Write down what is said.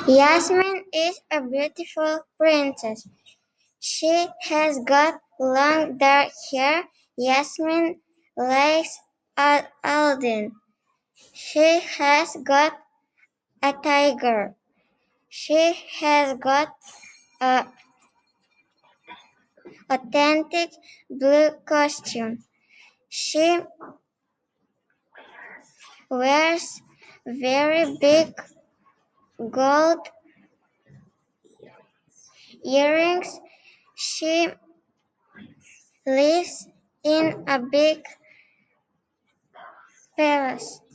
Yasmin is a beautiful princess. She has got long dark hair. Yasmin likes Aladdin. She has got a tiger. She has got a authentic blue costume. She wears very big gold earrings. She lives in a big palace.